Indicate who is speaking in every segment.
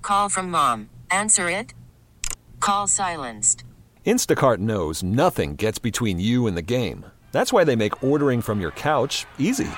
Speaker 1: Call from mom. Answer it. Call silenced.
Speaker 2: Instacart knows nothing gets between you and the game. That's why they make ordering from your couch easy.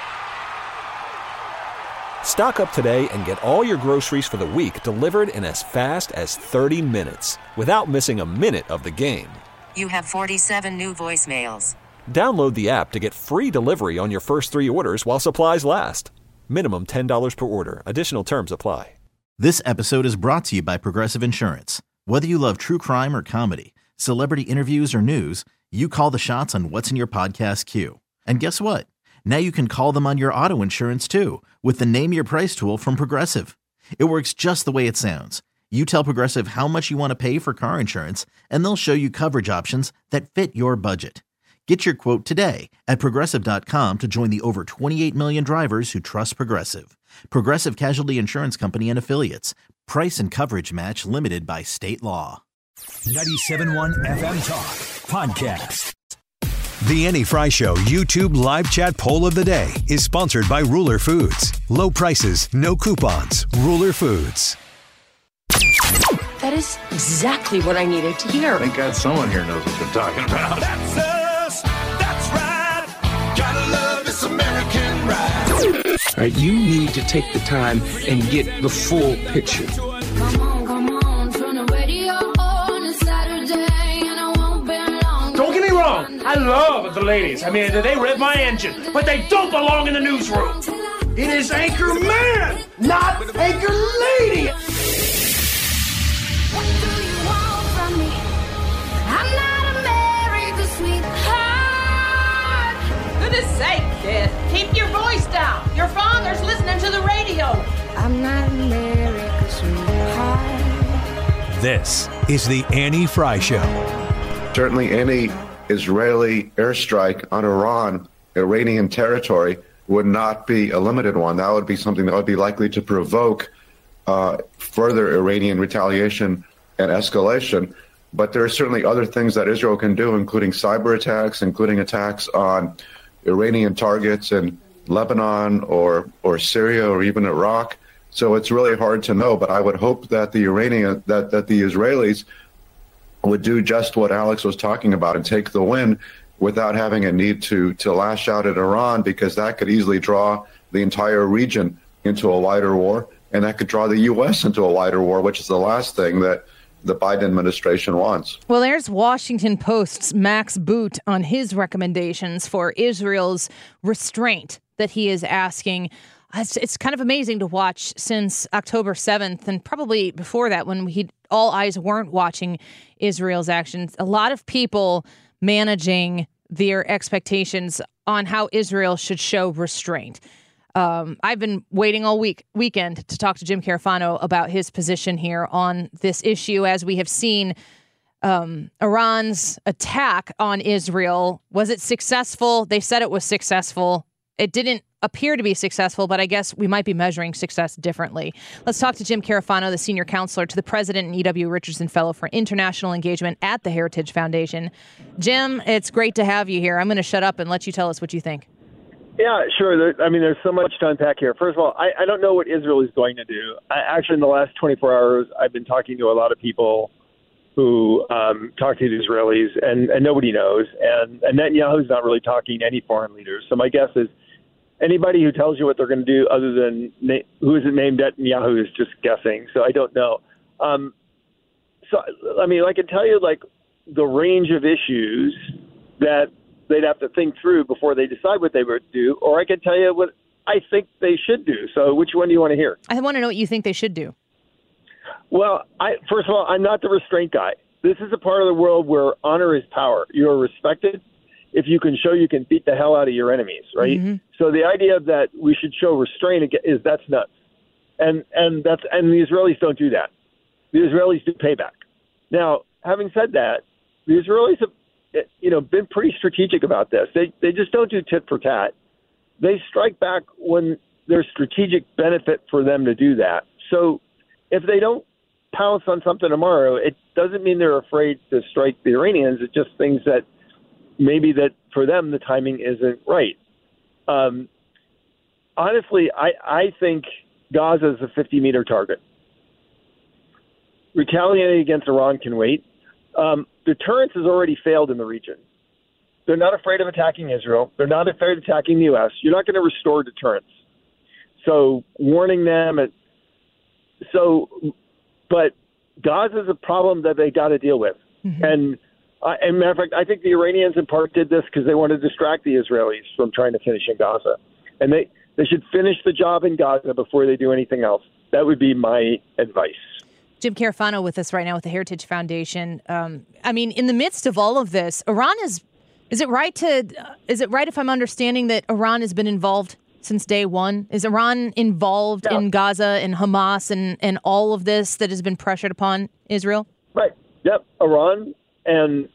Speaker 2: Stock up today and get all your groceries for the week delivered in as fast as 30 minutes without missing a minute of the game.
Speaker 1: You have 47 new voicemails.
Speaker 2: Download the app to get free delivery on your first 3 orders while supplies last. Minimum $10 per order. Additional terms apply.
Speaker 3: This episode is brought to you by Progressive Insurance. Whether you love true crime or comedy, celebrity interviews or news, you call the shots on what's in your podcast queue. And guess what? Now you can call them on your auto insurance too with the Name Your Price tool from Progressive. It works just the way it sounds. You tell Progressive how much you want to pay for car insurance, and they'll show you coverage options that fit your budget. Get your quote today at Progressive.com to join the over 28 million drivers who trust Progressive. Progressive Casualty Insurance Company and Affiliates. Price and coverage match limited by state law.
Speaker 4: 97.1 FM Talk Podcast. The Annie Fry Show YouTube live chat poll of the day is sponsored by Ruler Foods. Low prices, no coupons. Ruler Foods.
Speaker 5: That is exactly what I needed to hear.
Speaker 6: Thank God someone here knows what they're talking about.
Speaker 7: That's us. That's right. Gotta love this American ride.
Speaker 8: All right, you need to take the time and get the full picture.
Speaker 9: Come on, turn the radio on. It's Saturday and I won't be long.
Speaker 10: Don't get me wrong. I love the ladies. I mean, they rev my engine, but they don't belong in the newsroom. It is Anchor Man, not Anchor Lady.
Speaker 9: What do you want from me? I'm not America's sweetheart.
Speaker 11: Goodness sake, kid. Keep your voice down. Your father's listening to the radio.
Speaker 9: I'm not America's sweetheart.
Speaker 4: This is the Annie Fry Show.
Speaker 6: Certainly any Israeli airstrike on Iran, Iranian territory, would not be a limited one. That would be something that would be likely to provoke further Iranian retaliation and escalation. But there are certainly other things that Israel can do, including cyber attacks, including attacks on Iranian targets in Lebanon or Syria or even Iraq. So it's really hard to know. But I would hope that the Israelis would do just what Alex was talking about and take the win without having a need to lash out at Iran, because that could easily draw the entire region into a wider war. And that could draw the U.S. into a wider war, which is the last thing that the Biden administration wants.
Speaker 12: Well, there's Washington Post's Max Boot on his recommendations for Israel's restraint that he is asking. It's kind of amazing to watch since October 7th, and probably before that when all eyes weren't watching Israel's actions. A lot of people managing their expectations on how Israel should show restraint. I've been waiting all weekend to talk to Jim Carafano about his position here on this issue, as we have seen Iran's attack on Israel. Was it successful? They said it was successful. It didn't appear to be successful, but I guess we might be measuring success differently. Let's talk to Jim Carafano, the senior counselor to the president and E.W. Richardson Fellow for International Engagement at the Heritage Foundation. Jim, it's great to have you here. I'm going to shut up and let you tell us what you think.
Speaker 13: Yeah, sure. There's so much to unpack here. First of all, I don't know what Israel is going to do. Actually, in the last 24 hours, I've been talking to a lot of people who talk to the Israelis, and nobody knows. And Netanyahu's not really talking to any foreign leaders. So my guess is anybody who tells you what they're going to do other than who isn't named Netanyahu is just guessing. So I don't know. So, I mean, I can tell you, like, the range of issues that they'd have to think through before they decide what they would do, or I can tell you what I think they should do. So which one do you want to hear?
Speaker 12: I want to know what you think they should do.
Speaker 13: Well, first of all, I'm not the restraint guy. This is a part of the world where honor is power. You are respected if you can show you can beat the hell out of your enemies, right? Mm-hmm. So the idea that we should show restraint that's nuts. And the Israelis don't do that. The Israelis do payback. Now, having said that, the Israelis have been pretty strategic about this. They just don't do tit for tat. They strike back when there's strategic benefit for them to do that. So if they don't pounce on something tomorrow, it doesn't mean they're afraid to strike the Iranians. It's just things that maybe that for them the timing isn't right. Honestly, I think Gaza is a 50-meter target. Retaliating against Iran can wait. Deterrence has already failed in the region. They're not afraid of attacking Israel. They're not afraid of attacking the U.S. You're not going to restore deterrence. So warning them. But Gaza is a problem that they got to deal with. Mm-hmm. And matter of fact, I think the Iranians in part did this because they wanted to distract the Israelis from trying to finish in Gaza. And they should finish the job in Gaza before they do anything else. That would be my advice.
Speaker 12: Jim Carafano with us right now with the Heritage Foundation. I mean, in the midst of all of this, Iran is it right if I'm understanding that Iran has been involved since day one? Is Iran involved in Gaza and Hamas and all of this that has been pressured upon Israel?
Speaker 13: Right. Yep. Iran and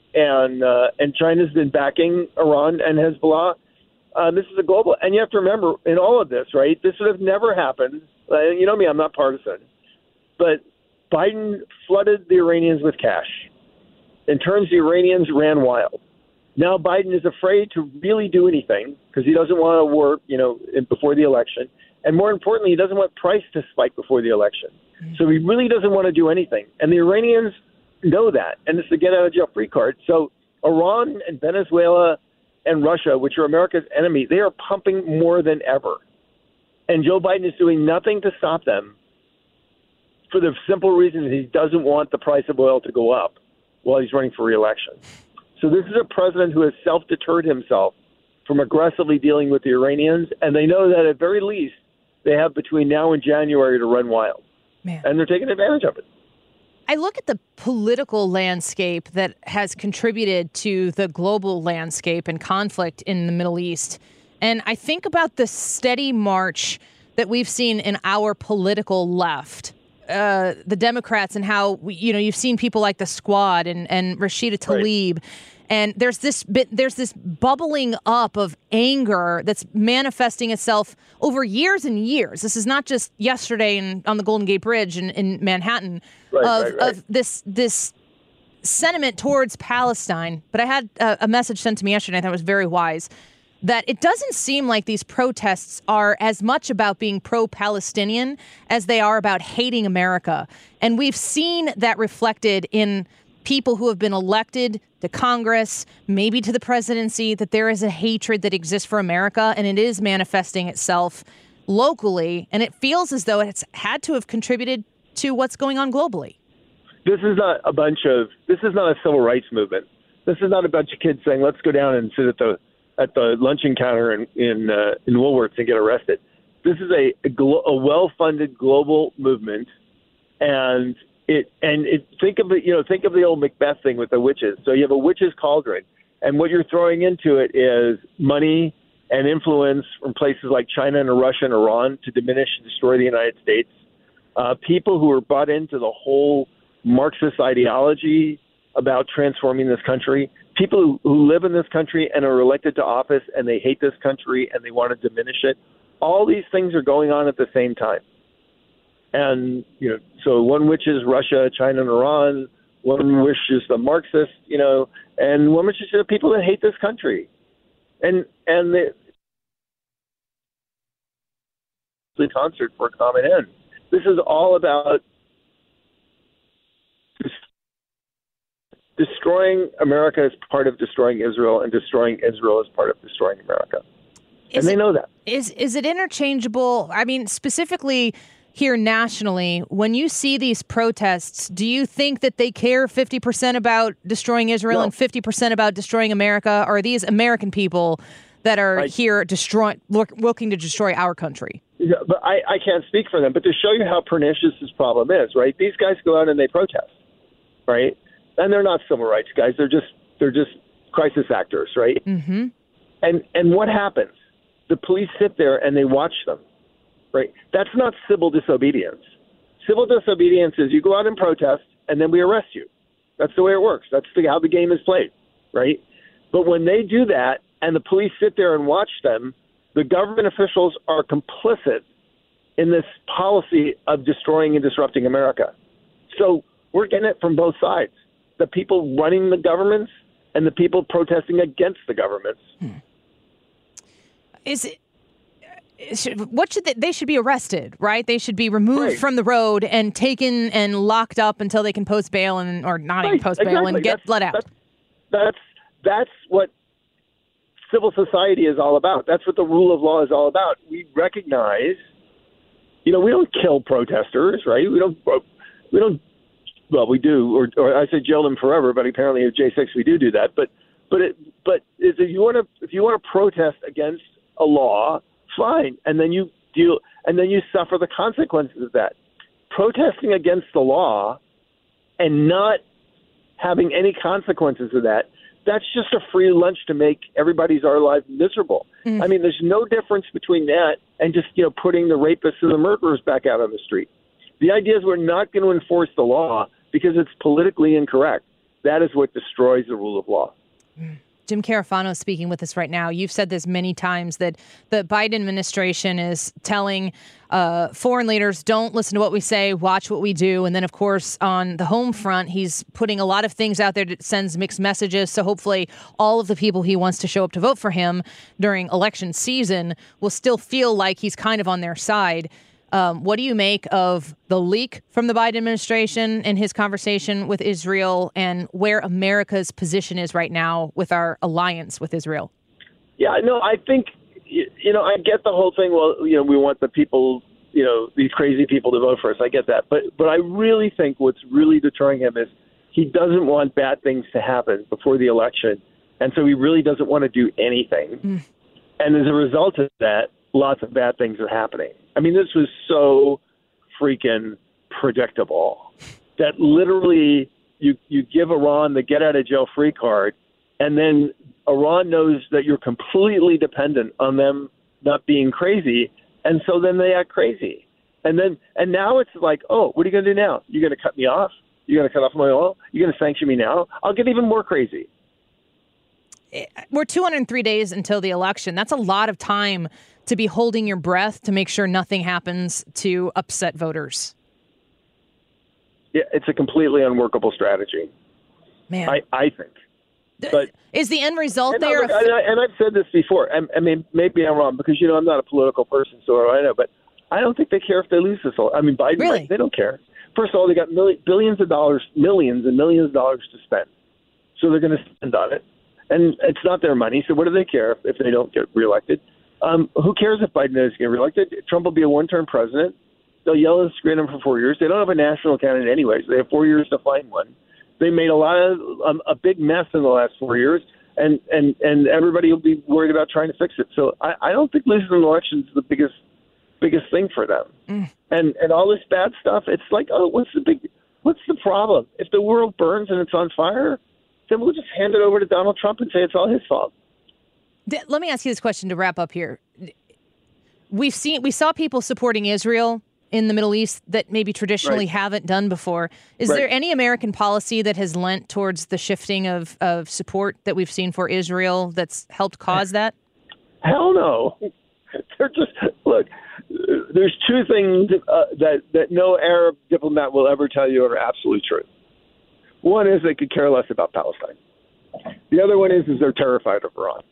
Speaker 13: China's been backing Iran and Hezbollah. This is a global, and you have to remember in all of this, right? This would have never happened. You know me, I'm not partisan, but Biden flooded the Iranians with cash. In terms, the Iranians ran wild. Now Biden is afraid to really do anything because he doesn't want a war, before the election. And more importantly, he doesn't want price to spike before the election. Mm-hmm. So he really doesn't want to do anything. And the Iranians know that. And it's a get-out-of-jail-free card. So Iran and Venezuela and Russia, which are America's enemy, they are pumping more than ever. And Joe Biden is doing nothing to stop them for the simple reason that he doesn't want the price of oil to go up while he's running for re-election. So this is a president who has self-deterred himself from aggressively dealing with the Iranians, and they know that at very least they have between now and January to run wild. Man. And they're taking advantage of it.
Speaker 12: I look at the political landscape that has contributed to the global landscape and conflict in the Middle East, and I think about the steady march that we've seen in our political left. The Democrats and how you've seen people like the Squad and Rashida Tlaib, right. And there's this bubbling up of anger that's manifesting itself over years and years. This is not just yesterday on the Golden Gate Bridge in Manhattan of this sentiment towards Palestine. But I had a message sent to me yesterday I thought was very wise. That it doesn't seem like these protests are as much about being pro-Palestinian as they are about hating America. And we've seen that reflected in people who have been elected to Congress, maybe to the presidency, that there is a hatred that exists for America, and it is manifesting itself locally. And it feels as though it's had to have contributed to what's going on globally.
Speaker 13: This is not a civil rights movement. This is not a bunch of kids saying, let's go down and sit at the luncheon counter in Woolworths and get arrested. This is a well-funded global movement, and think of the old Macbeth thing with the witches. So you have a witch's cauldron, and what you're throwing into it is money and influence from places like China and Russia and Iran to diminish and destroy the United States. People who are bought into the whole Marxist ideology about transforming this country. People who live in this country and are elected to office and they hate this country and they want to diminish it. All these things are going on at the same time. And, so one wish is Russia, China, and Iran. One wish is the Marxists, and one wish is the people that hate this country. And the concert for a common end. This is all about destroying America is part of destroying Israel, and destroying Israel is part of destroying America. And they know that.
Speaker 12: Is it interchangeable? I mean, specifically here nationally, when you see these protests, do you think that they care 50% about destroying Israel and 50% about destroying America? Or are these American people that are here looking to destroy our country?
Speaker 13: Yeah, but I can't speak for them. But to show you how pernicious this problem is, right? These guys go out and they protest, right? And they're not civil rights guys. They're just crisis actors, right?
Speaker 12: Mm-hmm.
Speaker 13: And what happens? The police sit there and they watch them, right? That's not civil disobedience. Civil disobedience is you go out and protest and then we arrest you. That's the way it works. That's how the game is played, right? But when they do that and the police sit there and watch them, the government officials are complicit in this policy of destroying and disrupting America. So we're getting it from both sides. The people running the governments and the people protesting against the governments.
Speaker 12: They should be arrested, right? They should be removed from the road and taken and locked up until they can post bail or not even post bail and get let out.
Speaker 13: That's what civil society is all about. That's what the rule of law is all about. We recognize, we don't kill protesters, right? We don't. Well, we do, or I say jail them forever. But apparently at J6 we do that. But if you want to protest against a law, fine, and then you suffer the consequences of that. Protesting against the law and not having any consequences of that, that's just a free lunch to make everybody's our life miserable. I mean, there's no difference between that and just putting the rapists and the murderers back out on the street. The idea is we're not going to enforce the law because it's politically incorrect. That is what destroys the rule of law.
Speaker 12: Jim Carafano speaking with us right now. You've said this many times that the Biden administration is telling foreign leaders, don't listen to what we say, watch what we do. And then, of course, on the home front, he's putting a lot of things out there that sends mixed messages. So hopefully all of the people he wants to show up to vote for him during election season will still feel like he's kind of on their side. What do you make of the leak from the Biden administration and his conversation with Israel and where America's position is right now with our alliance with Israel?
Speaker 13: Yeah, no, I think, I get the whole thing. Well, we want the people, these crazy people to vote for us. I get that. But I really think what's really deterring him is he doesn't want bad things to happen before the election. And so he really doesn't want to do anything. And as a result of that, lots of bad things are happening. I mean, this was so freaking predictable that literally you give Iran the get-out-of-jail-free card, and then Iran knows that you're completely dependent on them not being crazy, and so then they act crazy. And now it's like, oh, what are you going to do now? You're going to cut me off? You're going to cut off my oil? You're going to sanction me now? I'll get even more crazy.
Speaker 12: We're 203 days until the election. That's a lot of time to be holding your breath to make sure nothing happens to upset voters.
Speaker 13: Yeah, it's a completely unworkable strategy.
Speaker 12: Man,
Speaker 13: I think. But
Speaker 12: is the end result there?
Speaker 13: And I've said this before. I mean, maybe I'm wrong because I'm not a political person, so I know. But I don't think they care if they lose this. I mean, Biden,
Speaker 12: really?
Speaker 13: They don't care. First of all, they got billions of dollars, millions and millions of dollars to spend, so they're going to spend on it. And it's not their money, so what do they care if they don't get reelected? Who cares if Biden doesn't get reelected? Trump will be a one-term president. They'll yell and scream him for 4 years. They don't have a national candidate anyway, so they have 4 years to find one. They made a big mess in the last 4 years, and everybody will be worried about trying to fix it. So I don't think losing an election is the biggest thing for them. And all this bad stuff, it's like, oh, what's the problem? If the world burns and it's on fire, then we'll just hand it over to Donald Trump and say it's all his fault.
Speaker 12: Let me ask you this question to wrap up here. We saw people supporting Israel in the Middle East that maybe traditionally haven't done before. Is there any American policy that has lent towards the shifting of support that we've seen for Israel that's helped cause that?
Speaker 13: Hell no. They're just, look, there's two things that no Arab diplomat will ever tell you are absolutely true. One is they could care less about Palestine. The other one is they're terrified of Iran.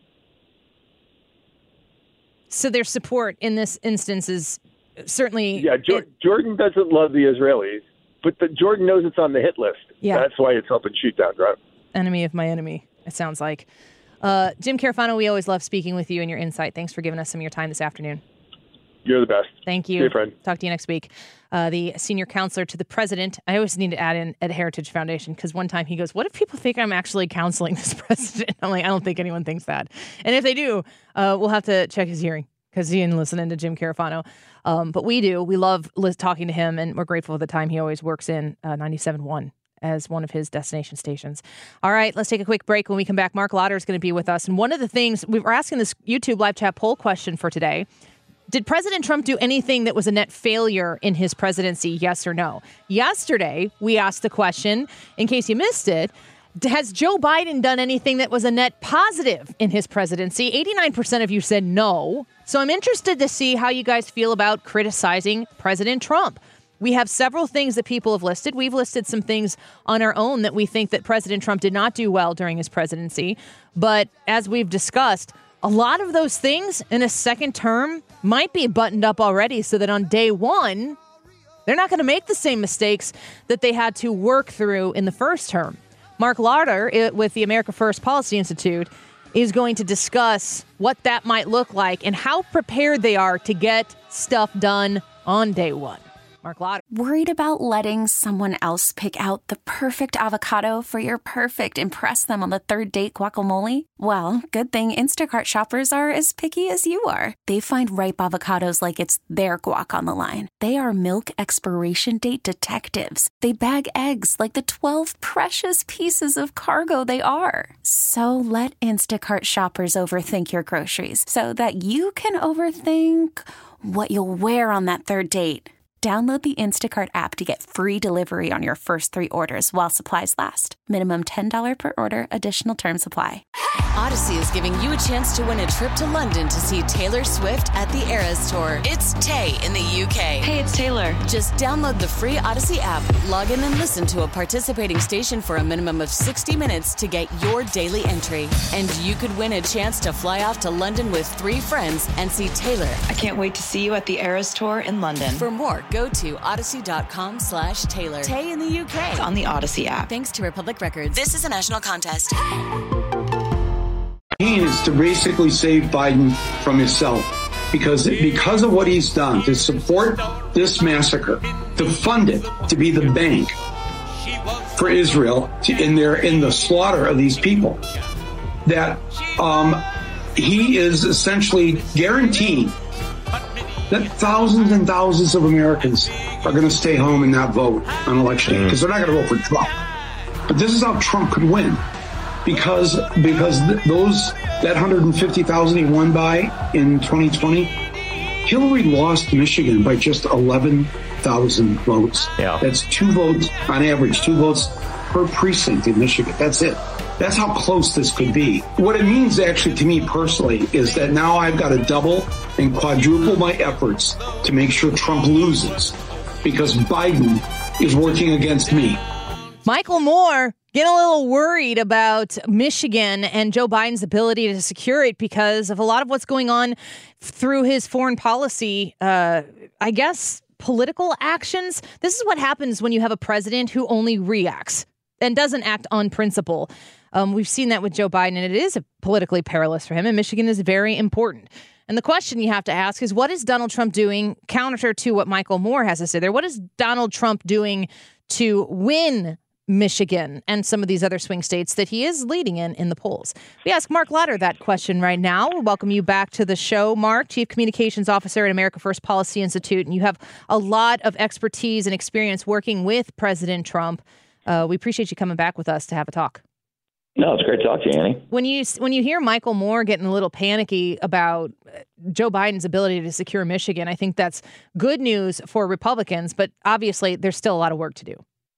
Speaker 12: So their support in this instance is certainly...
Speaker 13: Yeah, Jordan doesn't love the Israelis, but Jordan knows it's on the hit list.
Speaker 12: Yeah.
Speaker 13: That's why it's helping shoot down Trump.
Speaker 12: Enemy of my enemy, it sounds like. Jim Carafano, we always love speaking with you and your insight. Thanks for giving us some of your time this afternoon.
Speaker 13: You're the best.
Speaker 12: Thank you.
Speaker 13: See you, friend.
Speaker 12: Talk to you next week. The senior counselor to the president. I always need to add in at Heritage Foundation because one time he goes, what if people think I'm actually counseling this president? I'm like, I don't think anyone thinks that. And if they do, we'll have to check his hearing because he didn't listen to Jim Carafano. But we do. We love talking to him, and we're grateful for the time he always works in 97.1 as one of his destination stations. All right, let's take a quick break. When we come back, Mark Lauder is going to be with us. And one of the things, we were asking this YouTube live chat poll question for today. Did President Trump do anything that was a net failure in his presidency, yes or no? Yesterday, we asked the question, in case you missed it, has Joe Biden done anything that was a net positive in his presidency? 89% of you said no. So I'm interested to see how you guys feel about criticizing President Trump. We have several things that people have listed. We've listed some things on our own that we think that President Trump did not do well during his presidency. But as we've discussed, a lot of those things in a second term might be buttoned up already so that on day one, they're not going to make the same mistakes that they had to work through in the first term. Mark Lauder with the America First Policy Institute is going to discuss what that might look like and how prepared they are to get stuff done on day one. Mark Lauder.
Speaker 14: Worried about letting someone else pick out the perfect avocado for your perfect impress them on the third date guacamole? Well, good thing Instacart shoppers are as picky as you are. They find ripe avocados like it's their guac on the line. They are milk expiration date detectives. They bag eggs like the 12 precious pieces of cargo they are. So let Instacart shoppers overthink your groceries so that you can overthink what you'll wear on that third date. Download the Instacart app to get free delivery on your first 3 orders while supplies last. Minimum $10 per order. Additional terms apply.
Speaker 15: Odyssey is giving you a chance to win a trip to London to see Taylor Swift at the Eras Tour. It's Tay in the UK.
Speaker 16: Hey, it's Taylor.
Speaker 15: Just download the free Odyssey app, log in and listen to a participating station for a minimum of 60 minutes to get your daily entry. And you could win a chance to fly off to London with 3 friends and see Taylor.
Speaker 16: I can't wait to see you at the Eras Tour in London.
Speaker 15: For more, go to odyssey.com/Taylor. Tay in the UK.
Speaker 16: It's on the Odyssey app.
Speaker 15: Thanks to Republic Records. This is a national contest.
Speaker 10: Is to basically save Biden from himself because of what he's done to support this massacre, to fund it, to be the bank for Israel in the slaughter of these people, that he is essentially guaranteeing that thousands and thousands of Americans are going to stay home and not vote on election day because they're not going to vote for Trump. But this is how Trump could win. Because that 150,000 he won by in 2020, Hillary lost Michigan by just 11,000 votes. Yeah. That's 2 votes on average, 2 votes per precinct in Michigan. That's it. That's how close this could be. What it means actually to me personally is that now I've got to double and quadruple my efforts to make sure Trump loses because Biden is working against me.
Speaker 12: Michael Moore getting a little worried about Michigan and Joe Biden's ability to secure it because of a lot of what's going on through his foreign policy, I guess, political actions. This is what happens when you have a president who only reacts and doesn't act on principle. We've seen that with Joe Biden, and it is politically perilous for him, and Michigan is very important. And the question you have to ask is, what is Donald Trump doing counter to what Michael Moore has to say there? What is Donald Trump doing to win Michigan and some of these other swing states that he is leading in the polls? We ask Mark Lauder that question right now. We welcome you back to the show, Mark, Chief Communications Officer at America First Policy Institute, and you have a lot of expertise and experience working with President Trump. We appreciate you coming back with us to have a talk.
Speaker 17: No, it's great to talk to you, Annie.
Speaker 12: When you hear Michael Moore getting a little panicky about Joe Biden's ability to secure Michigan, I think that's good news for Republicans, but obviously there's still a lot of work to do.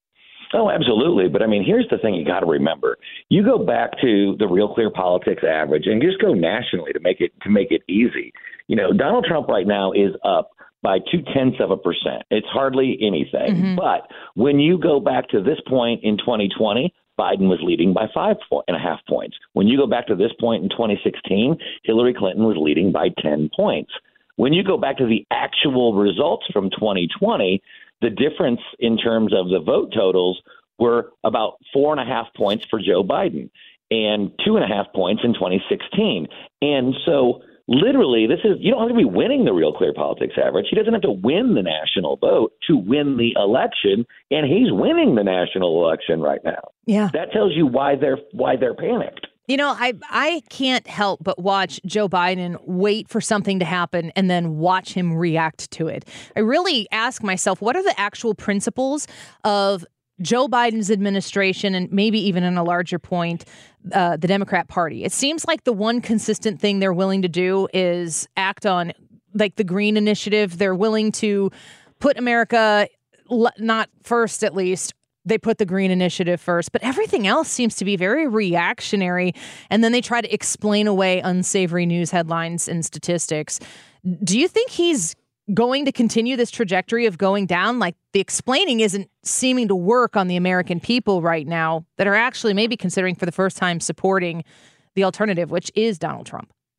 Speaker 17: Oh, absolutely. But I mean, here's the thing you got to remember. You go back to the Real Clear Politics average and just go nationally to make it easy. You know, Donald Trump right now is up by 0.2%. It's hardly anything. Mm-hmm. But when you go back to this point in 2020, Biden was leading by 5.5 points. When you go back to this point in 2016, Hillary Clinton was leading by 10 points. When you go back to the actual results from 2020, the difference in terms of the vote totals were about 4.5 points for Joe Biden and 2.5 points in 2016. And so literally, you don't have to be winning the Real Clear Politics average. He doesn't have to win the national vote to win the election, and he's winning the national election right now.
Speaker 12: Yeah.
Speaker 17: That tells you why they're panicked.
Speaker 12: You know, I can't help but watch Joe Biden wait for something to happen and then watch him react to it. I really ask myself, what are the actual principles of Joe Biden's administration and maybe even in a larger point, the Democrat Party? It seems like the one consistent thing they're willing to do is act on like the Green Initiative. They're willing to put America not first, at least. They put the Green Initiative first, but everything else seems to be very reactionary. And then they try to explain away unsavory news headlines and statistics. Do you think he's going to continue this trajectory of going down? Like, the explaining isn't seeming to work on the American people right now that are actually maybe considering for the first time supporting the alternative, which is Donald Trump.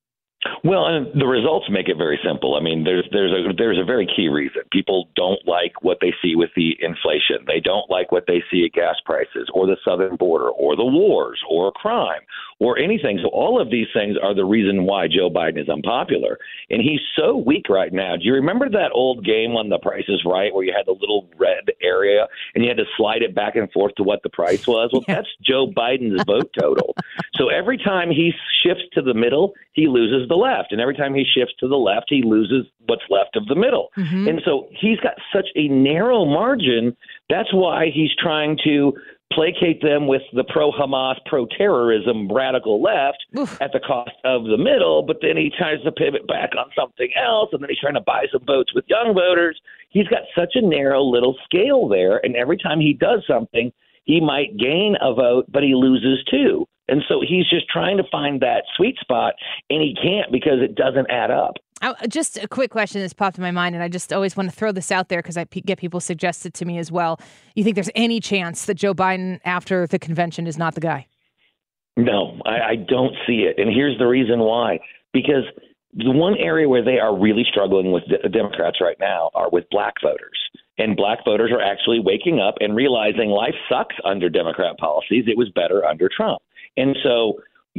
Speaker 17: Well, and the results make it very simple. I mean, there's a very key reason. People don't like what they see with the inflation. They don't like what they see at gas prices or the southern border or the wars or crime or anything. So all of these things are the reason why Joe Biden is unpopular. And he's so weak right now. Do you remember that old game on The Price is Right where you had the little red area and you had to slide it back and forth to what the price was? Well, that's Joe Biden's vote total. So every time he shifts to the middle, he loses the left. And every time he shifts to the left, he loses what's left of the middle. Mm-hmm. And so he's got such a narrow margin. That's why he's trying to placate them with the pro-Hamas, pro-terrorism radical left at the cost of the middle. But then he tries to pivot back on something else. And then he's trying to buy some votes with young voters. He's got such a narrow little scale there. And every time he does something, he might gain a vote, but he loses too. And so he's just trying to find that sweet spot, and he can't because it doesn't add up.
Speaker 12: Just a quick question that's popped in my mind, and I just always want to throw this out there because I get people suggested to me as well. You think there's any chance that Joe Biden, after the convention, is not the guy?
Speaker 17: No, I don't see it. And here's the reason why. Because the one area where they are really struggling with Democrats right now are with black voters. And black voters are actually waking up and realizing life sucks under Democrat policies. It was better under Trump. And so,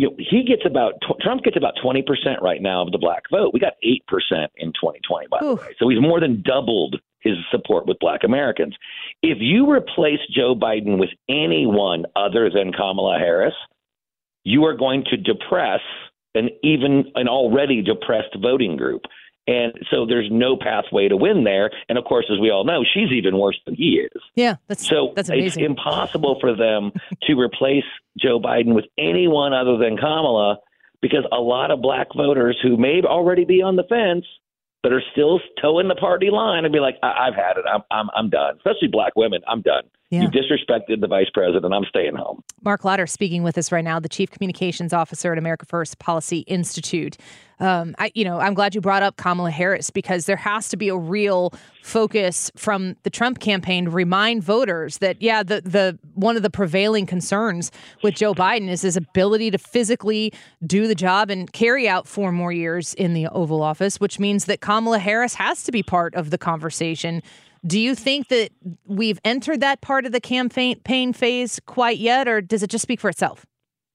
Speaker 17: Trump gets about 20% right now of the black vote. We got 8% in 2020, by the way. So he's more than doubled his support with black Americans. If you replace Joe Biden with anyone other than Kamala Harris, you are going to depress an already depressed voting group. And so there's no pathway to win there. And of course, as we all know, she's even worse than he is.
Speaker 12: Yeah, that's amazing.
Speaker 17: It's impossible for them to replace Joe Biden with anyone other than Kamala, because a lot of black voters who may already be on the fence but are still toeing the party line and be like, I've had it. I'm done. Especially black women. I'm done. Yeah. You disrespected the vice president. I'm staying home.
Speaker 12: Mark Lauder speaking with us right now, the Chief Communications Officer at America First Policy Institute. I'm glad you brought up Kamala Harris because there has to be a real focus from the Trump campaign to remind voters that, the one of the prevailing concerns with Joe Biden is his ability to physically do the job and carry out 4 more years in the Oval Office, which means that Kamala Harris has to be part of the conversation. Do you think that we've entered that part of the campaign phase quite yet, or does it just speak for itself?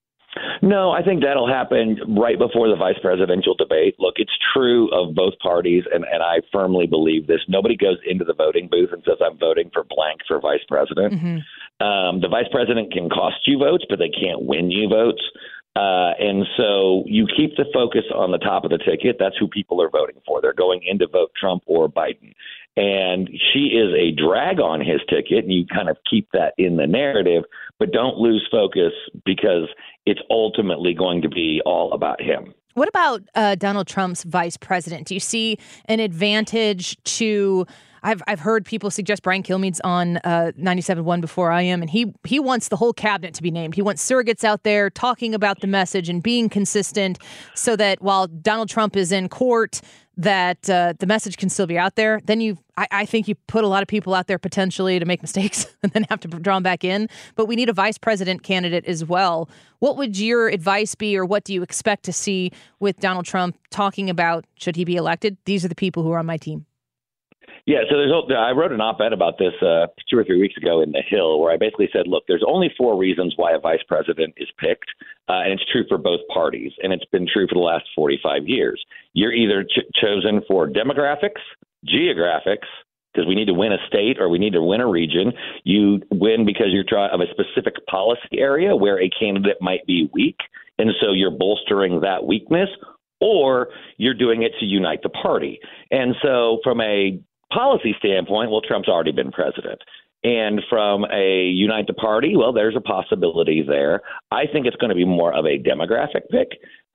Speaker 17: No, I think that'll happen right before the vice presidential debate. Look, it's true of both parties, and I firmly believe this. Nobody goes into the voting booth and says, I'm voting for blank for vice president. Mm-hmm. The vice president can cost you votes, but they can't win you votes. And so you keep the focus on the top of the ticket. That's who people are voting for. They're going in to vote Trump or Biden. And she is a drag on his ticket, and you kind of keep that in the narrative, but don't lose focus because it's ultimately going to be all about him.
Speaker 12: What about Donald Trump's vice president? Do you see an advantage to I've heard people suggest Brian Kilmeade's on 97.1 before I am, and he wants the whole cabinet to be named. He wants surrogates out there talking about the message and being consistent so that while Donald Trump is in court, that the message can still be out there. Then I think you put a lot of people out there potentially to make mistakes and then have to draw them back in. But we need a vice president candidate as well. What would your advice be, or what do you expect to see with Donald Trump talking about, should he be elected? These are the people who are on my team.
Speaker 17: Yeah, so I wrote an op-ed about this 2 or 3 weeks ago in The Hill, where I basically said, look, there's only 4 reasons why a vice president is picked, and it's true for both parties, and it's been true for the last 45 years. You're either chosen for demographics, geographics, because we need to win a state or we need to win a region. You win because you're of a specific policy area where a candidate might be weak, and so you're bolstering that weakness, or you're doing it to unite the party. And so from a policy standpoint, well, Trump's already been president. And from a unite the party, well, there's a possibility there. I think it's going to be more of a demographic pick,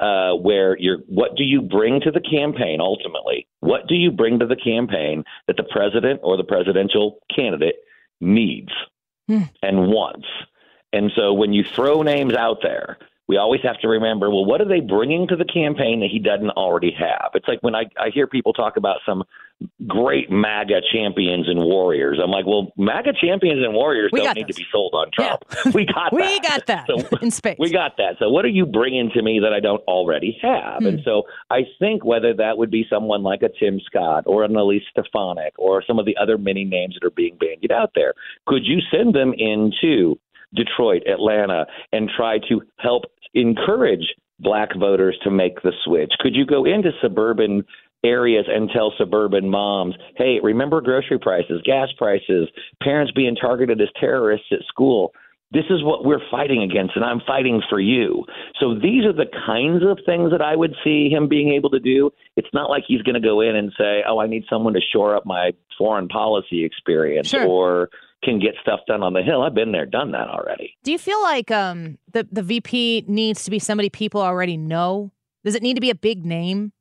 Speaker 17: where what do you bring to the campaign ultimately? What do you bring to the campaign that the president or the presidential candidate needs and wants? And so when you throw names out there we always have to remember, well, what are they bringing to the campaign that he doesn't already have? It's like when I hear people talk about some great MAGA champions and warriors. I'm like, well, MAGA champions and warriors don't need to be sold on Trump. Yeah. We got that.
Speaker 12: We got that in space.
Speaker 17: We got that. So what are you bringing to me that I don't already have? And so I think whether that would be someone like a Tim Scott or an Elise Stefanik or some of the other many names that are being bandied out there, could you send them into Detroit, Atlanta, and try to help encourage black voters to make the switch? Could you go into suburban areas and tell suburban moms, hey, remember grocery prices, gas prices, parents being targeted as terrorists at school? This is what we're fighting against, and I'm fighting for you. So these are the kinds of things that I would see him being able to do. It's not like he's going to go in and say, oh, I need someone to shore up my foreign policy experience or can get stuff done on the Hill. I've been there, done that already.
Speaker 12: Do you feel like the VP needs to be somebody people already know? Does it need to be a big name?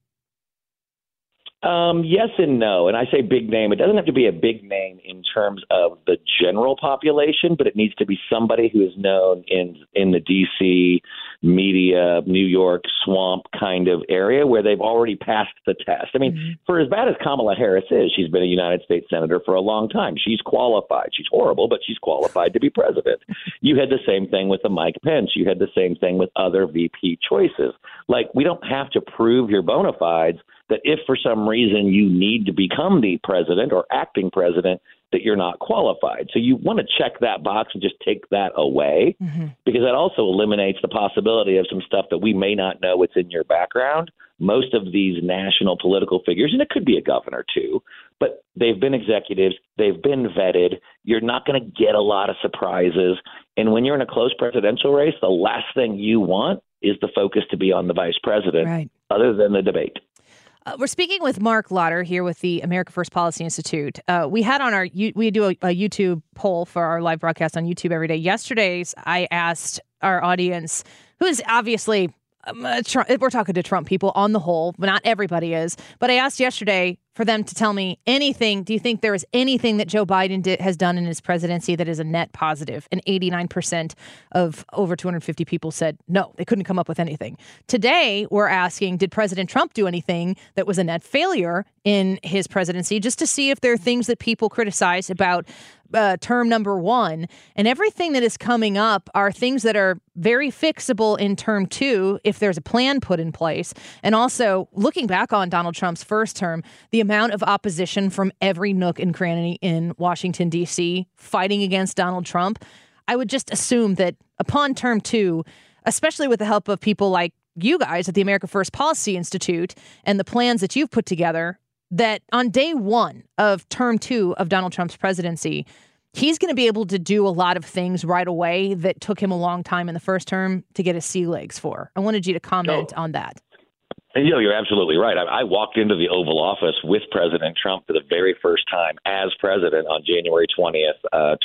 Speaker 17: Yes and no. And I say big name. It doesn't have to be a big name in terms of the general population, but it needs to be somebody who is known in the D.C. media, New York swamp kind of area where they've already passed the test. I mean, for as bad as Kamala Harris is, she's been a United States senator for a long time. She's qualified. She's horrible, but she's qualified to be president. You had the same thing with the Mike Pence. You had the same thing with other VP choices. Like, we don't have to prove your bona fides that if for some reason you need to become the president or acting president, that you're not qualified. So you want to check that box and just take that away, because that also eliminates the possibility of some stuff that we may not know what's in your background. Most of these national political figures, and it could be a governor too, but they've been executives, they've been vetted. You're not going to get a lot of surprises. And when you're in a close presidential race, the last thing you want is the focus to be on the vice president, other than the debate.
Speaker 12: We're speaking with Mark Lauder here with the America First Policy Institute. We had on we do a YouTube poll for our live broadcast on YouTube every day. Yesterday's, I asked our audience, who is obviously, we're talking to Trump people on the whole, but not everybody is. But I asked yesterday for them to tell me anything. Do you think there is anything that Joe Biden has done in his presidency that is a net positive? And 89% of over 250 people said no, they couldn't come up with anything. Today, we're asking, did President Trump do anything that was a net failure in his presidency, just to see if there are things that people criticize about term number one. And everything that is coming up are things that are very fixable in term two if there's a plan put in place. And also, looking back on Donald Trump's first term, the amount of opposition from every nook and cranny in Washington, D.C., fighting against Donald Trump, I would just assume that upon term two, especially with the help of people like you guys at the America First Policy Institute and the plans that you've put together, that on day one of term two of Donald Trump's presidency, he's going to be able to do a lot of things right away that took him a long time in the first term to get his sea legs for. I wanted you to comment on that.
Speaker 17: And, you're absolutely right. I walked into the Oval Office with President Trump for the very first time as president on January 20th,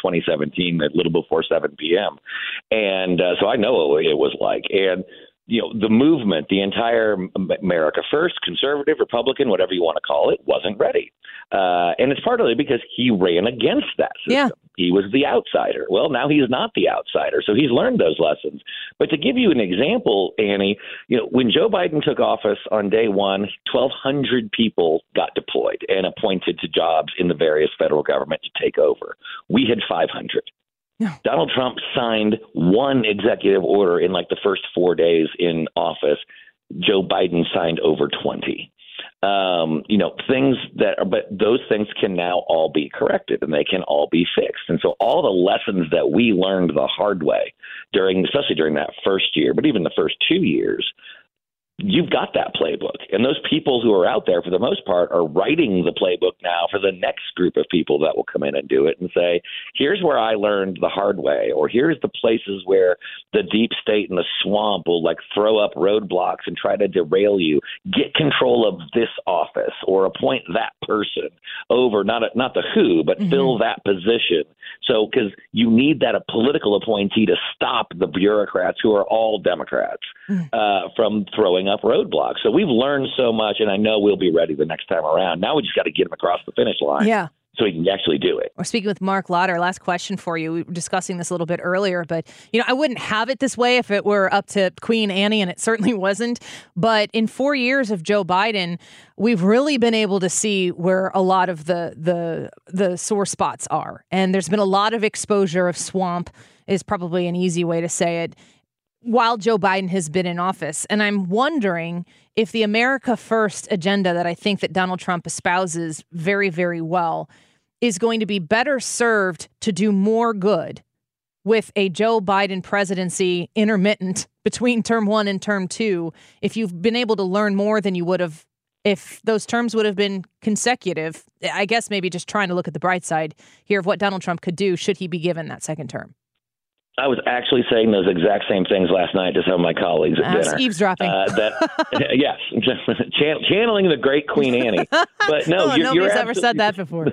Speaker 17: 2017, a little before 7 p.m. And so I know what it was like. And the movement, the entire America First, conservative, Republican, whatever you want to call it, wasn't ready. And it's partly because he ran against that system.
Speaker 12: Yeah.
Speaker 17: He was the outsider. Well, now he's not the outsider, so he's learned those lessons. But to give you an example, Annie, when Joe Biden took office on day one, 1,200 people got deployed and appointed to jobs in the various federal government to take over. We had 500.
Speaker 12: No.
Speaker 17: Donald Trump signed one executive order in like the first 4 days in office. Joe Biden signed over 20. But those things can now all be corrected and they can all be fixed. And so all the lessons that we learned the hard way especially during that first year, but even the first 2 years, you've got that playbook. And those people who are out there, for the most part, are writing the playbook now for the next group of people that will come in and do it and say, here's where I learned the hard way, or here's the places where the deep state and the swamp will throw up roadblocks and try to derail you. Get control of this office or appoint that person over, not the who, but fill that position. So, because you need that political appointee to stop the bureaucrats who are all Democrats from throwing up roadblocks. So we've learned so much, and I know we'll be ready the next time around. Now we just got to get them across the finish line.
Speaker 12: Yeah.
Speaker 17: so he can actually do it.
Speaker 12: We're speaking with Mark Lotter. Last question for you. We were discussing this a little bit earlier, but I wouldn't have it this way if it were up to Queen Annie, and it certainly wasn't. But in 4 years of Joe Biden, we've really been able to see where a lot of the sore spots are. And there's been a lot of exposure of swamp, is probably an easy way to say it, while Joe Biden has been in office. And I'm wondering if the America First agenda that I think that Donald Trump espouses very, very well is going to be better served to do more good with a Joe Biden presidency intermittent between term 1 and term 2, if you've been able to learn more than you would have if those terms would have been consecutive. I guess maybe just trying to look at the bright side here of what Donald Trump could do should he be given that second term.
Speaker 17: I was actually saying those exact same things last night to some of my colleagues at dinner.
Speaker 12: Eavesdropping.
Speaker 17: Yes, channeling the great Queen Annie. But no,
Speaker 12: nobody's ever said that before.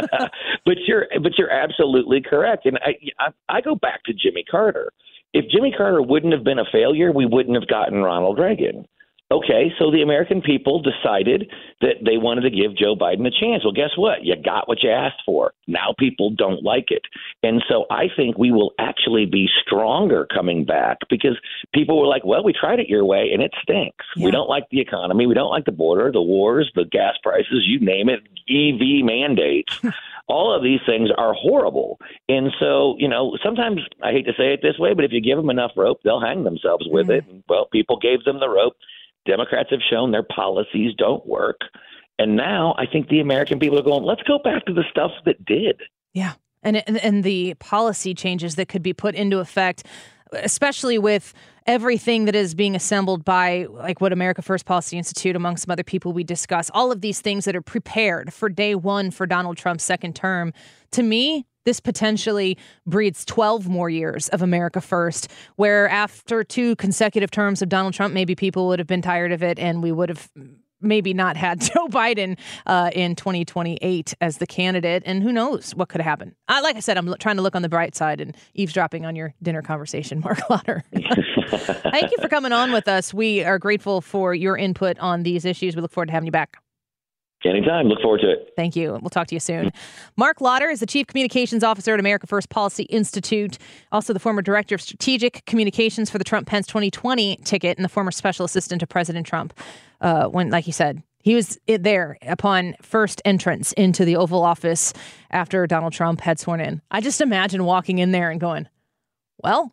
Speaker 17: but you're absolutely correct. And I go back to Jimmy Carter. If Jimmy Carter wouldn't have been a failure, we wouldn't have gotten Ronald Reagan. Okay, so the American people decided that they wanted to give Joe Biden a chance. Well, guess what? You got what you asked for. Now people don't like it. And so I think we will actually be stronger coming back because people were like, well, we tried it your way and it stinks. Yeah. We don't like the economy. We don't like the border, the wars, the gas prices, you name it, EV mandates. All of these things are horrible. And so, sometimes I hate to say it this way, but if you give them enough rope, they'll hang themselves with it. And, well, people gave them the rope. Democrats have shown their policies don't work. And now I think the American people are going, let's go back to the stuff that did.
Speaker 12: Yeah. And the policy changes that could be put into effect, especially with everything that is being assembled by like what America First Policy Institute, among some other people we discuss, all of these things that are prepared for day one for Donald Trump's second term. To me, this potentially breeds 12 more years of America First, where after 2 consecutive terms of Donald Trump, maybe people would have been tired of it and we would have maybe not had Joe Biden in 2028 as the candidate. And who knows what could happen. Like I said, I'm trying to look on the bright side and eavesdropping on your dinner conversation, Mark Lotter. Thank you for coming on with us. We are grateful for your input on these issues. We look forward to having you back.
Speaker 17: Anytime. Look forward to it.
Speaker 12: Thank you. We'll talk to you soon. Mark Lotter is the Chief Communications Officer at America First Policy Institute, also the former Director of Strategic Communications for the Trump-Pence 2020 ticket and the former Special Assistant to President Trump when, like you said, he was there upon first entrance into the Oval Office after Donald Trump had sworn in. I just imagine walking in there and going, well,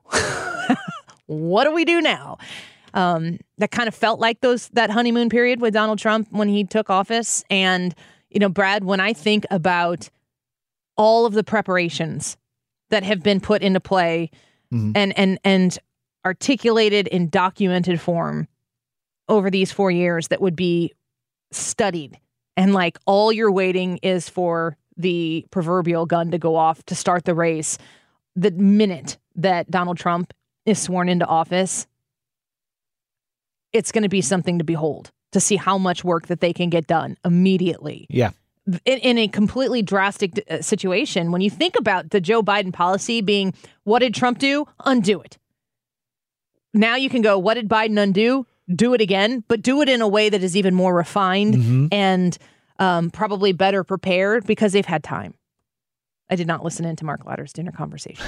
Speaker 12: what do we do now? That kind of felt like that honeymoon period with Donald Trump when he took office. And, Brad, when I think about all of the preparations that have been put into play and articulated in documented form over these 4 years that would be studied, and like all you're waiting is for the proverbial gun to go off to start the race, the minute that Donald Trump is sworn into office, it's going to be something to behold, to see how much work that they can get done immediately.
Speaker 18: Yeah.
Speaker 12: In a completely drastic situation, when you think about the Joe Biden policy being, what did Trump do? Undo it. Now you can go, what did Biden undo? Do it again, but do it in a way that is even more refined and probably better prepared because they've had time. I did not listen into Mark Lotter's dinner conversation.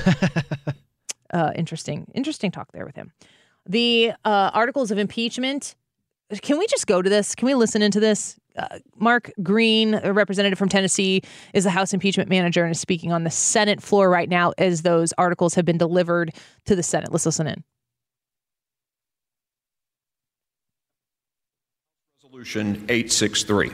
Speaker 12: Interesting talk there with him. The articles of impeachment, can we just go to this? Can we listen into this? Mark Green, a representative from Tennessee, is the House impeachment manager and is speaking on the Senate floor right now as those articles have been delivered to the Senate. Let's listen in.
Speaker 19: Resolution 863.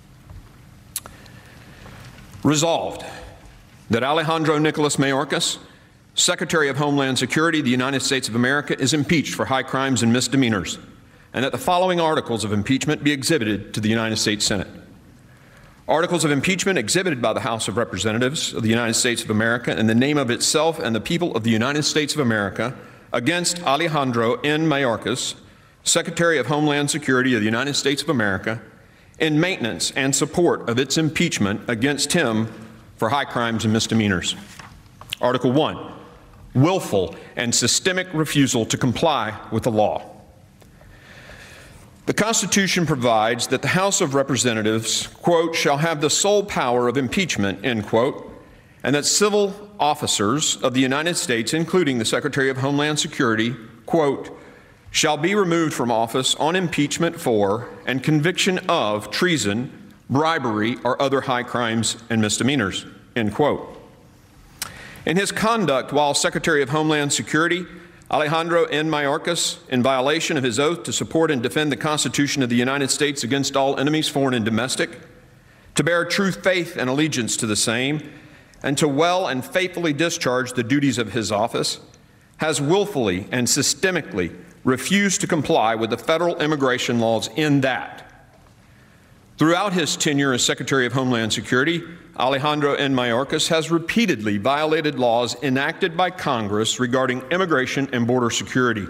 Speaker 19: Resolved that Alejandro Nicolas Mayorkas, Secretary of Homeland Security of the United States of America, is impeached for high crimes and misdemeanors, and that the following articles of impeachment be exhibited to the United States Senate. Articles of impeachment exhibited by the House of Representatives of the United States of America in the name of itself and the people of the United States of America against Alejandro N. Mayorkas, Secretary of Homeland Security of the United States of America, in maintenance and support of its impeachment against him for high crimes and misdemeanors. Article 1. Willful and systemic refusal to comply with the law. The Constitution provides that the House of Representatives, quote, shall have the sole power of impeachment, end quote, and that civil officers of the United States, including the Secretary of Homeland Security, quote, shall be removed from office on impeachment for and conviction of treason, bribery, or other high crimes and misdemeanors, end quote. In his conduct while Secretary of Homeland Security, Alejandro N. Mayorkas, in violation of his oath to support and defend the Constitution of the United States against all enemies, foreign and domestic, to bear true faith and allegiance to the same, and to well and faithfully discharge the duties of his office, has willfully and systemically refused to comply with the federal immigration laws in that. Throughout his tenure as Secretary of Homeland Security, Alejandro N. Mayorkas has repeatedly violated laws enacted by Congress regarding immigration and border security.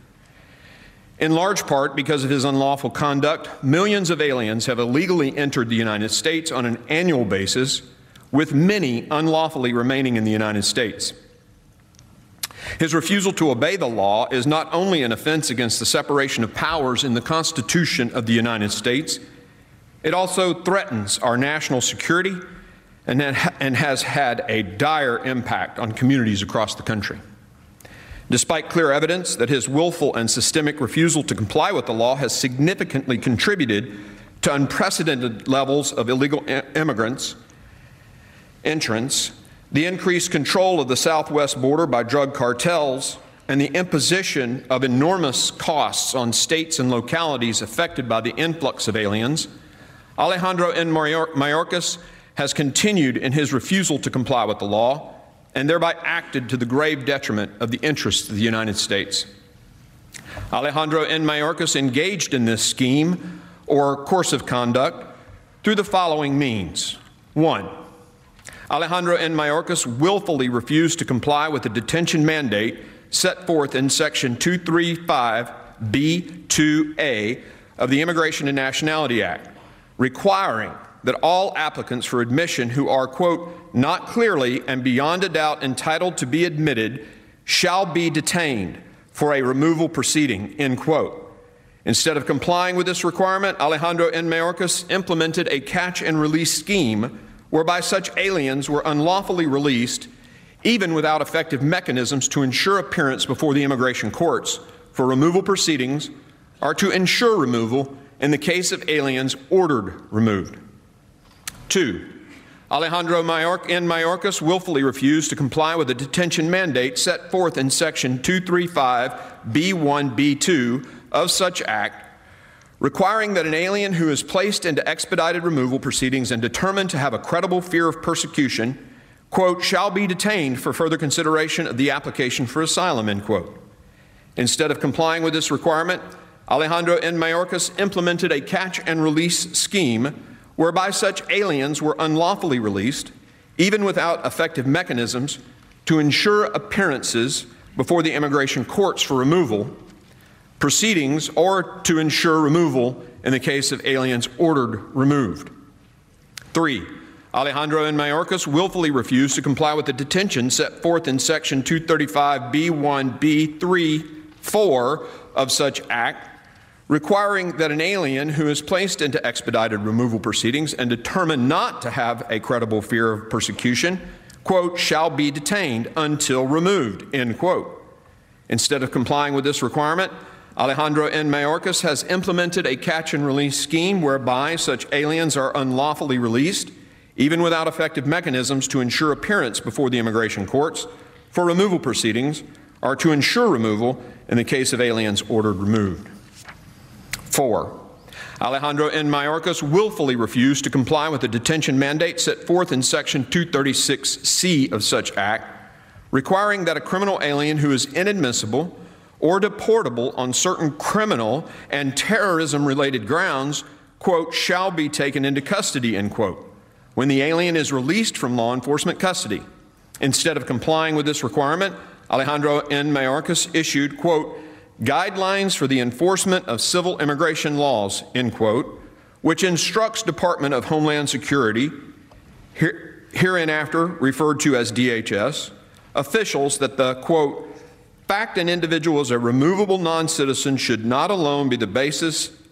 Speaker 19: In large part because of his unlawful conduct, millions of aliens have illegally entered the United States on an annual basis, with many unlawfully remaining in the United States. His refusal to obey the law is not only an offense against the separation of powers in the Constitution of the United States, it also threatens our national security and has had a dire impact on communities across the country. Despite clear evidence that his willful and systemic refusal to comply with the law has significantly contributed to unprecedented levels of illegal immigrants entrance, the increased control of the southwest border by drug cartels, and the imposition of enormous costs on states and localities affected by the influx of aliens, Alejandro N. Mayorkas has continued in his refusal to comply with the law and thereby acted to the grave detriment of the interests of the United States. Alejandro N. Mayorkas engaged in this scheme or course of conduct through the following means. 1. Alejandro N. Mayorkas willfully refused to comply with the detention mandate set forth in Section 235B2A of the Immigration and Nationality Act, requiring that all applicants for admission who are, quote, not clearly and beyond a doubt entitled to be admitted shall be detained for a removal proceeding, end quote. Instead of complying with this requirement, Alejandro N. Mayorkas implemented a catch and release scheme whereby such aliens were unlawfully released, even without effective mechanisms to ensure appearance before the immigration courts for removal proceedings or to ensure removal in the case of aliens ordered removed. 2. Alejandro N. Mayorkas willfully refused to comply with the detention mandate set forth in Section 235B1B2 of such act, requiring that an alien who is placed into expedited removal proceedings and determined to have a credible fear of persecution, quote, shall be detained for further consideration of the application for asylum, end quote. Instead of complying with this requirement, Alejandro N. Mayorkas implemented a catch and release scheme whereby such aliens were unlawfully released, even without effective mechanisms to ensure appearances before the immigration courts for removal proceedings or to ensure removal in the case of aliens ordered removed. 3. Alejandro N. Mayorkas willfully refused to comply with the detention set forth in Section 235B1B3-4 of such act, requiring that an alien who is placed into expedited removal proceedings and determined not to have a credible fear of persecution, quote, shall be detained until removed, end quote. Instead of complying with this requirement, Alejandro N. Mayorkas has implemented a catch and release scheme whereby such aliens are unlawfully released, even without effective mechanisms to ensure appearance before the immigration courts for removal proceedings or to ensure removal in the case of aliens ordered removed. 4. Alejandro N. Mayorkas willfully refused to comply with the detention mandate set forth in Section 236C of such act, requiring that a criminal alien who is inadmissible or deportable on certain criminal and terrorism-related grounds, quote, shall be taken into custody, end quote, when the alien is released from law enforcement custody. Instead of complying with this requirement, Alejandro N. Mayorkas issued, quote, guidelines for the enforcement of civil immigration laws, end quote, which instructs Department of Homeland Security, hereinafter referred to as DHS, officials that the, quote, fact an individual is a removable non-citizen should not alone be the basis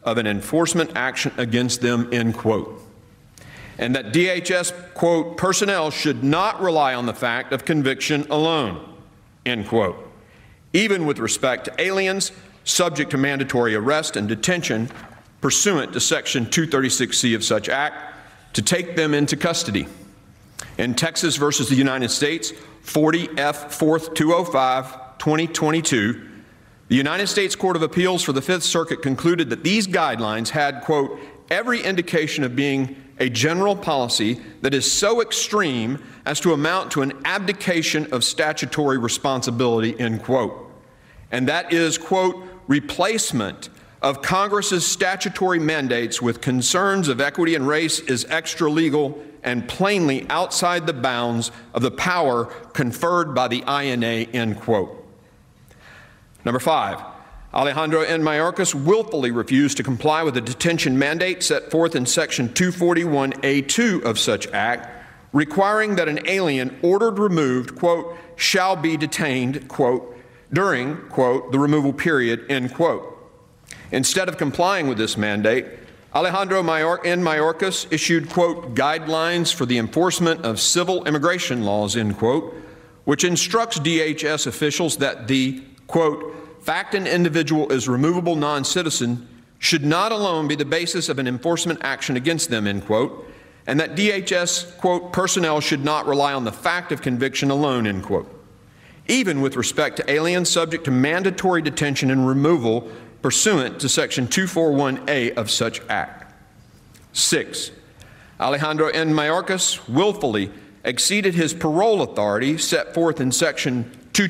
Speaker 19: of an enforcement action against them, end quote. And that DHS, quote, personnel should not rely on the fact of conviction alone, end quote, even with respect to aliens subject to mandatory arrest and detention pursuant to Section 236C of such act, to take them into custody. In Texas versus the United States, 40 F 4th 205, 2022, the United States Court of Appeals for the Fifth Circuit concluded that these guidelines had, quote, every indication of being a general policy that is so extreme as to amount to an abdication of statutory responsibility, end quote. And that is, quote, replacement of Congress's statutory mandates with concerns of equity and race is extra-legal and plainly outside the bounds of the power conferred by the INA, end quote. Number 5, Alejandro N. Mayorkas willfully refused to comply with the detention mandate set forth in Section 241A2 of such act, requiring that an alien ordered removed, quote, shall be detained, quote, during, quote, the removal period, end quote. Instead of complying with this mandate, Alejandro N. Mayorkas issued, quote, guidelines for the enforcement of civil immigration laws, end quote, which instructs DHS officials that the, quote, fact an individual is removable non-citizen should not alone be the basis of an enforcement action against them, end quote, and that DHS, quote, personnel should not rely on the fact of conviction alone, end quote, even with respect to aliens subject to mandatory detention and removal pursuant to Section 241A of such act. 6, Alejandro N. Mayorkas willfully exceeded his parole authority set forth in Section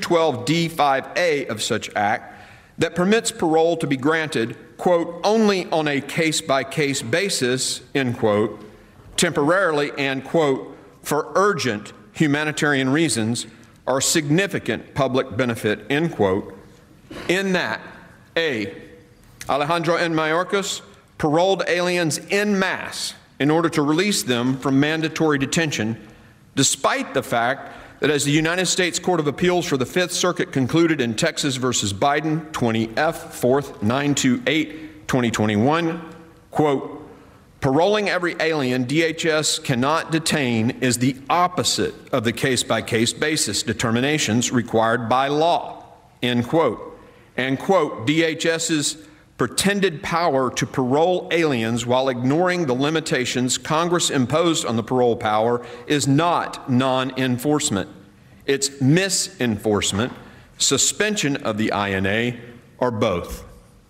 Speaker 19: 212D5A of such act that permits parole to be granted, quote, only on a case-by-case basis, end quote, temporarily and, quote, for urgent humanitarian reasons or significant public benefit, end quote, in that A, Alejandro N. Mayorkas paroled aliens en masse in order to release them from mandatory detention, despite the fact that, as the United States Court of Appeals for the Fifth Circuit concluded in Texas versus Biden, 20 F 4th 928, 2021, quote, paroling every alien DHS cannot detain is the opposite of the case-by-case basis determinations required by law, end quote. And, quote, DHS's pretended power to parole aliens while ignoring the limitations Congress imposed on the parole power is not non-enforcement. It's misenforcement, suspension of the INA, or both.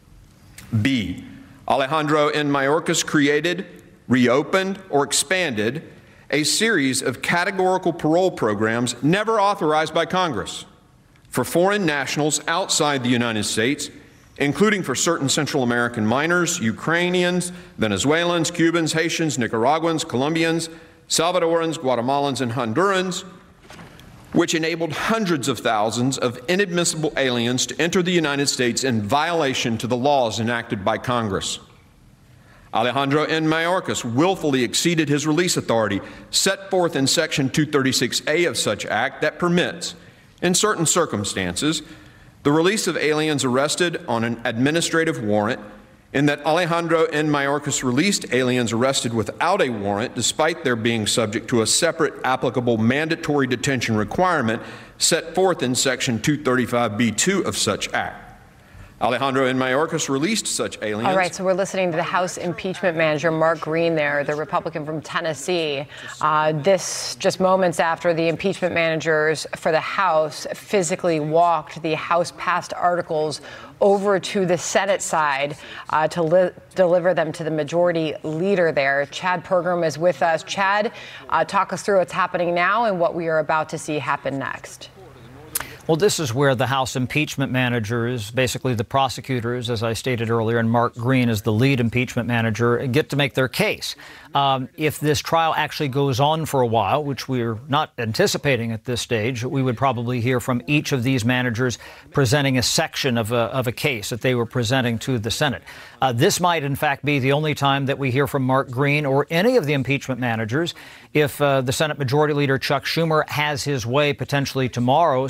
Speaker 19: B, Alejandro N. Mayorkas created, reopened, or expanded a series of categorical parole programs never authorized by Congress for foreign nationals outside the United States, including for certain Central American minors, Ukrainians, Venezuelans, Cubans, Haitians, Nicaraguans, Colombians, Salvadorans, Guatemalans, and Hondurans, which enabled hundreds of thousands of inadmissible aliens to enter the United States in violation to the laws enacted by Congress. Alejandro N. Mayorkas willfully exceeded his release authority set forth in Section 236A of such act that permits, in certain circumstances, the release of aliens arrested on an administrative warrant, in that Alejandro N. Mayorkas released aliens arrested without a warrant despite their being subject to a separate applicable mandatory detention requirement set forth in Section 235B2 of such act. Alejandro N. Mayorkas released such aliens.
Speaker 18: All right, so we're listening to the House impeachment manager, Mark Green there, the Republican from Tennessee. This just moments after the impeachment managers for the House physically walked the House-passed articles over to the Senate side to deliver them to the majority leader there. Chad Pergram is with us. Chad, talk us through what's happening now and what we are about to see happen next.
Speaker 20: Well, this is where the House impeachment managers, basically the prosecutors, as I stated earlier, and Mark Green is the lead impeachment manager, get to make their case. If this trial actually goes on for a while, which we're not anticipating at this stage, we would probably hear from each of these managers presenting a section of a case that they were presenting to the Senate. This might, in fact, be the only time that we hear from Mark Green or any of the impeachment managers if the Senate Majority Leader Chuck Schumer has his way potentially tomorrow, sometime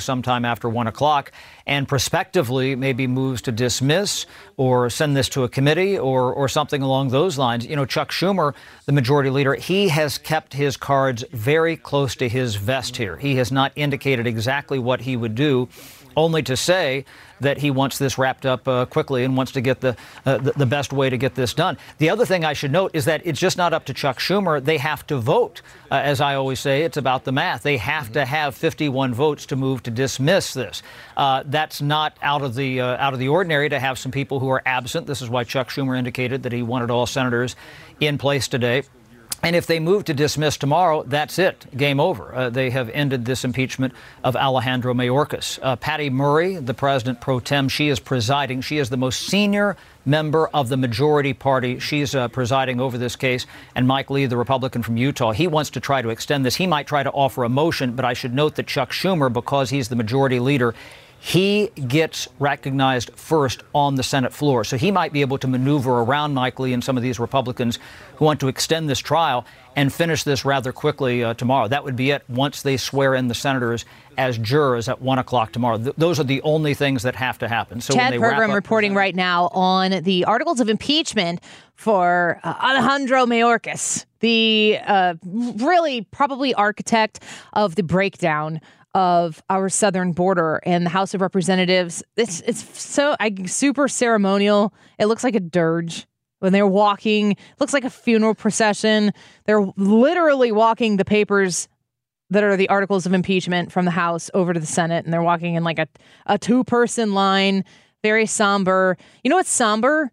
Speaker 20: sometime after 1 o'clock, and prospectively maybe moves to dismiss or send this to a committee or something along those lines. You know, Chuck Schumer, the majority leader, he has kept his cards very close to his vest here. He has not indicated exactly what he would do, only to say that he wants this wrapped up quickly and wants to get the best way to get this done. The other thing I should note is that it's just not up to Chuck Schumer. They have to vote. As I always say, it's about the math. They have to have 51 votes to move to dismiss this. That's not out of the ordinary to have some people who are absent. This is why Chuck Schumer indicated that he wanted all senators in place today. And if they move to dismiss tomorrow, that's it. Game over. They have ended this impeachment of Alejandro Mayorkas. Patty Murray, the president pro tem, she is presiding. She is the most senior member of the majority party. She's presiding over this case. And Mike Lee, the Republican from Utah, he wants to try to extend this. He might try to offer a motion, but I should note that Chuck Schumer, because he's the majority leader, he gets recognized first on the Senate floor. So he might be able to maneuver around Mike Lee and some of these Republicans who want to extend this trial and finish this rather quickly tomorrow. That would be it once they swear in the senators as jurors at 1 o'clock tomorrow. Those are the only things that have to happen. So
Speaker 12: Chad Pergram reporting right now on the articles of impeachment for Alejandro Mayorkas, the really probably architect of the breakdown of our southern border and the House of Representatives. It's so super ceremonial. It looks like a dirge when they're walking. It looks like a funeral procession. They're literally walking the papers that are the articles of impeachment from the House over to the Senate, and they're walking in like a two-person line, very somber. You know what's somber?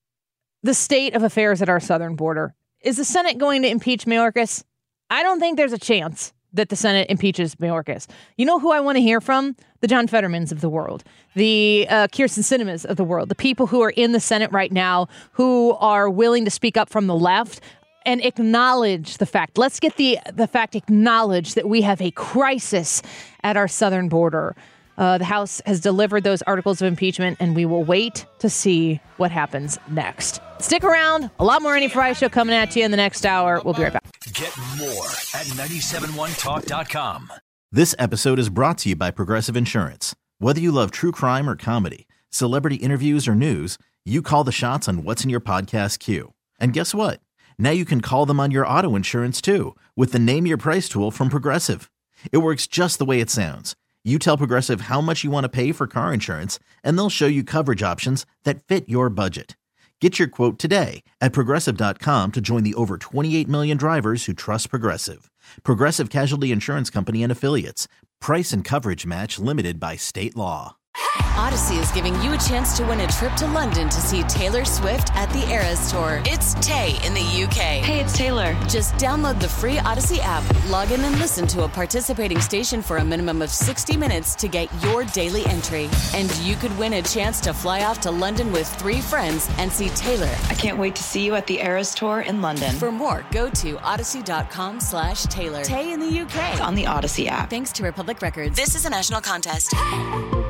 Speaker 12: The state of affairs at our southern border. Is the Senate going to impeach Mayorkas? I don't think there's a chance that the Senate impeaches Mayorkas. You know who I want to hear from? The John Fettermans of the world, the Kyrsten Sinemas of the world, the people who are in the Senate right now who are willing to speak up from the left and acknowledge the fact. Let's get the fact acknowledged that we have a crisis at our southern border. The House has delivered those articles of impeachment, and we will wait to see what happens next. Stick around. A lot more Annie Frey Show coming at you in the next hour. We'll be right back.
Speaker 4: Get more at 971talk.com.
Speaker 3: This episode is brought to you by Progressive Insurance. Whether you love true crime or comedy, celebrity interviews or news, you call the shots on what's in your podcast queue. And guess what? Now you can call them on your auto insurance too with the Name Your Price tool from Progressive. It works just the way it sounds. You tell Progressive how much you want to pay for car insurance, and they'll show you coverage options that fit your budget. Get your quote today at Progressive.com to join the over 28 million drivers who trust Progressive. Progressive Casualty Insurance Company and Affiliates. Price and coverage match limited by state law.
Speaker 15: Odyssey is giving you a chance to win a trip to London to see Taylor Swift at the Eras Tour. It's Tay in the UK.
Speaker 16: Hey, it's Taylor.
Speaker 15: Just download the free Odyssey app, log in and listen to a participating station for a minimum of 60 minutes to get your daily entry. And you could win a chance to fly off to London with 3 friends and see Taylor.
Speaker 16: I can't wait to see you at the Eras Tour in London.
Speaker 15: For more, go to odyssey.com/Taylor. Tay in the UK.
Speaker 16: It's on the Odyssey app.
Speaker 15: Thanks to Republic Records. This is a national contest.